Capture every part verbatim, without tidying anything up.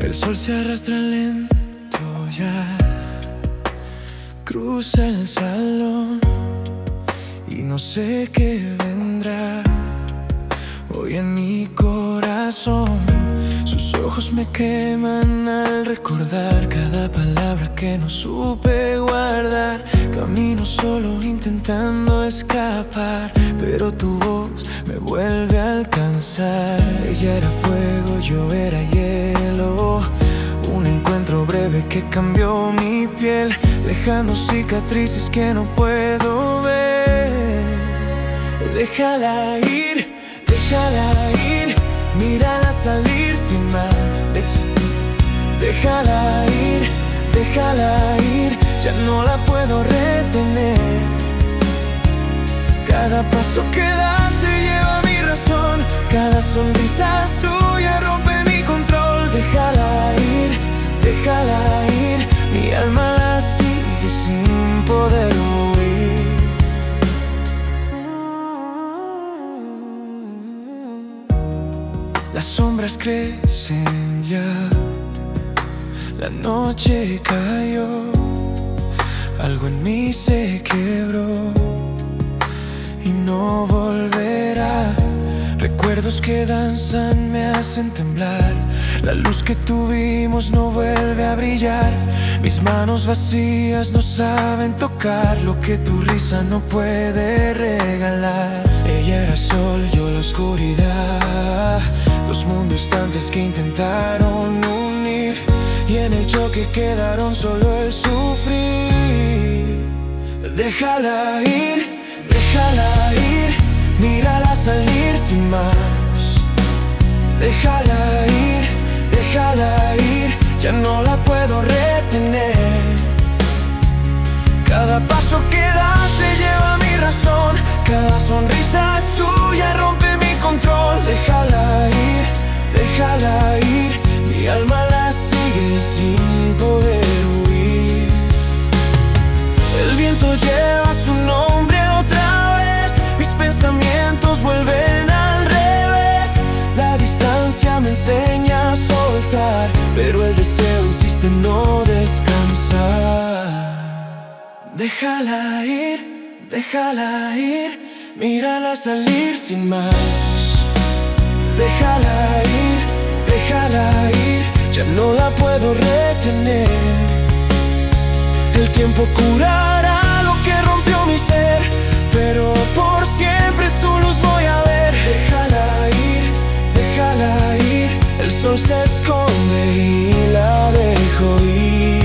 El sol se arrastra lento ya, cruza el salón y no sé qué vendrá hoy en mi corazón. Sus ojos me queman al recordar cada palabra que no supe guardar. Camino solo intentando escapar, pero tu voz me vuelve a alcanzar. Ella era fuego, yo era hielo. Un encuentro breve que cambió mi piel, dejando cicatrices que no puedo ver. Déjala ir, déjala ir, mírala salir sin más. Déjala ir, déjala ir, ya no la puedo retener. Cada paso que da se lleva mi razón, cada sonrisa suya rompe mi control. Déjala ir, déjala ir, mi alma la sigue sin poder huir. Las sombras crecen ya, la noche cayó, algo en mí se quebró y no volverá. Recuerdos que danzan me hacen temblar, la luz que tuvimos no vuelve a brillar. Mis manos vacías no saben tocar lo que tu risa no puede regalar. Ella era sol, yo la oscuridad, dos mundos distantes que intentaron unir, y en el choque quedaron solo el sufrir. Déjala ir, déjala ir, mírala salir sin más. Déjala ir, déjala ir, ya no la puedo retener. Cada paso que da se lleva mi razón, cada sonrisa suya rompe mi control. Déjala ir, déjala ir, mi alma la sigue sin poder huir. El viento lleva su nombre otra vez, mis pensamientos vuelven al revés. La distancia me enseña a soltar, pero el deseo insiste en no descansar. Déjala ir, déjala ir, mírala salir sin más. Déjala ir, déjala ir, ya no la puedo retener. El tiempo curará lo que rompió mi ser, pero por siempre su luz voy a ver. Déjala ir, déjala ir, el sol se esconde y la dejo ir.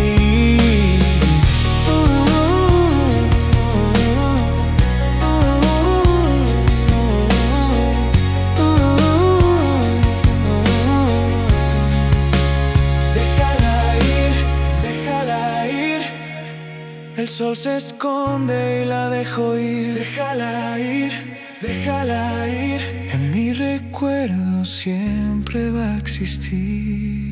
El sol se esconde y la dejo ir. Déjala ir, déjala ir, en mi recuerdo siempre va a existir.